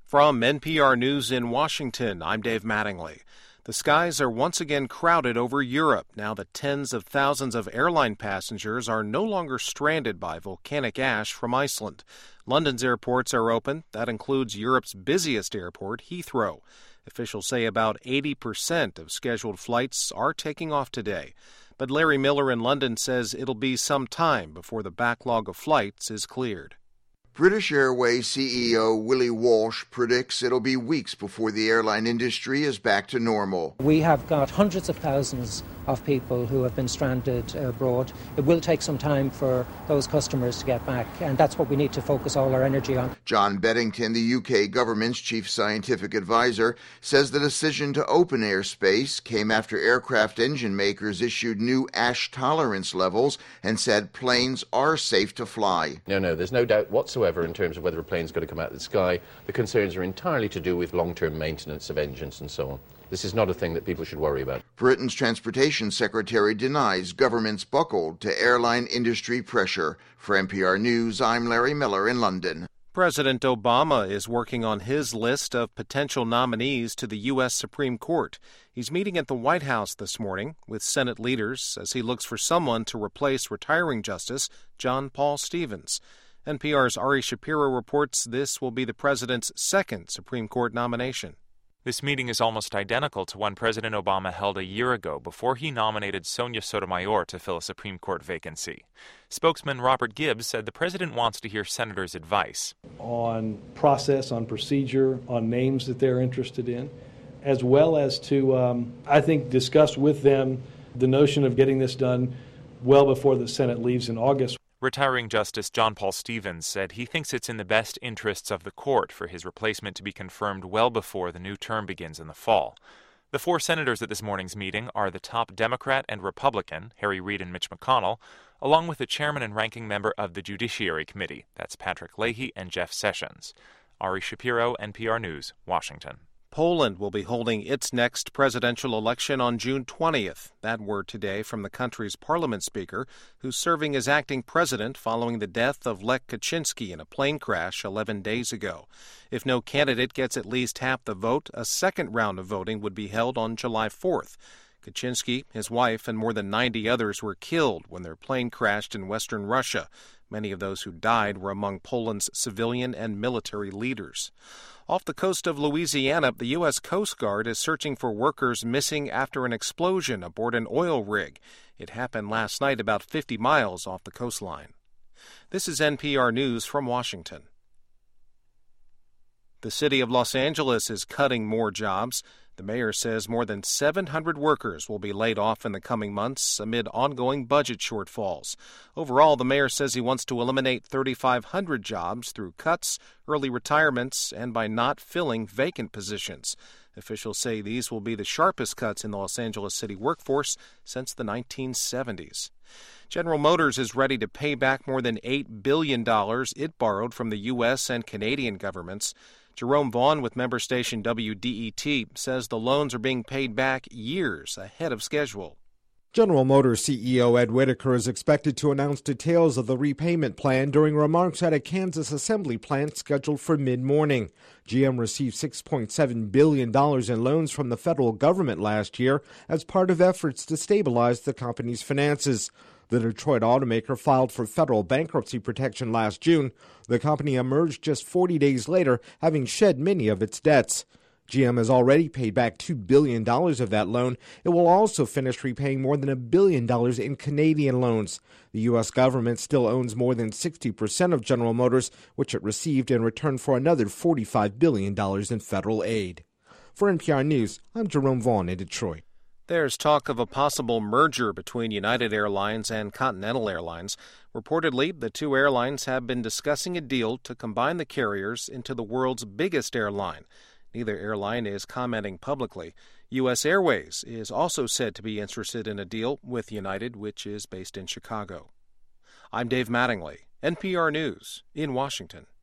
From NPR News in Washington, I'm Dave Mattingly. The skies are once again crowded over Europe now that tens of thousands of airline passengers are no longer stranded by volcanic ash from Iceland. London's airports are open. That includes Europe's busiest airport, Heathrow. Officials say about 80% of scheduled flights are taking off today. But Larry Miller in London says it'll be some time before the backlog of flights is cleared. British Airways CEO Willie Walsh predicts it'll be weeks before the airline industry is back to normal. We have got hundreds of thousands of people who have been stranded abroad. It will take some time for those customers to get back, and that's what we need to focus all our energy on. John Beddington, the UK government's chief scientific advisor, says the decision to open airspace came after aircraft engine makers issued new ash tolerance levels and said planes are safe to fly. No, there's no doubt whatsoever in terms of whether a plane's going to come out of the sky. The concerns are entirely to do with long-term maintenance of engines and so on. This is not a thing that people should worry about. Britain's Transportation Secretary denies governments buckled to airline industry pressure. For NPR News, I'm Larry Miller in London. President Obama is working on his list of potential nominees to the U.S. Supreme Court. He's meeting at the White House this morning with Senate leaders as he looks for someone to replace retiring Justice John Paul Stevens. NPR's Ari Shapiro reports this will be the president's second Supreme Court nomination. This meeting is almost identical to one President Obama held a year ago before he nominated Sonia Sotomayor to fill a Supreme Court vacancy. Spokesman Robert Gibbs said the president wants to hear senators' advice on process, on procedure, on names that they're interested in, as well as to, I think, discuss with them the notion of getting this done well before the Senate leaves in August. Retiring Justice John Paul Stevens said he thinks it's in the best interests of the court for his replacement to be confirmed well before the new term begins in the fall. The four senators at this morning's meeting are the top Democrat and Republican, Harry Reid and Mitch McConnell, along with the chairman and ranking member of the Judiciary Committee, that's Patrick Leahy and Jeff Sessions. Ari Shapiro, NPR News, Washington. Poland will be holding its next presidential election on June 20th. That word today from the country's parliament speaker, who's serving as acting president following the death of Lech Kaczynski in a plane crash 11 days ago. If no candidate gets at least half the vote, a second round of voting would be held on July 4th. Kaczynski, his wife, and more than 90 others were killed when their plane crashed in western Russia. Many of those who died were among Poland's civilian and military leaders. Off the coast of Louisiana, the U.S. Coast Guard is searching for workers missing after an explosion aboard an oil rig. It happened last night about 50 miles off the coastline. This is NPR News from Washington. The city of Los Angeles is cutting more jobs. The mayor says more than 700 workers will be laid off in the coming months amid ongoing budget shortfalls. Overall, the mayor says he wants to eliminate 3,500 jobs through cuts, early retirements, and by not filling vacant positions. Officials say these will be the sharpest cuts in the Los Angeles city workforce since the 1970s. General Motors is ready to pay back more than $8 billion it borrowed from the U.S. and Canadian governments. Jerome Vaughn with member station WDET says the loans are being paid back years ahead of schedule. General Motors CEO Ed Whitaker is expected to announce details of the repayment plan during remarks at a Kansas assembly plant scheduled for mid-morning. GM received $6.7 billion in loans from the federal government last year as part of efforts to stabilize the company's finances. The Detroit automaker filed for federal bankruptcy protection last June. The company emerged just 40 days later, having shed many of its debts. GM has already paid back $2 billion of that loan. It will also finish repaying more than $1 billion in Canadian loans. The U.S. government still owns more than 60% of General Motors, which it received in return for another $45 billion in federal aid. For NPR News, I'm Jerome Vaughn in Detroit. There's talk of a possible merger between United Airlines and Continental Airlines. Reportedly, the two airlines have been discussing a deal to combine the carriers into the world's biggest airline. Neither airline is commenting publicly. U.S. Airways is also said to be interested in a deal with United, which is based in Chicago. I'm Dave Mattingly, NPR News in Washington.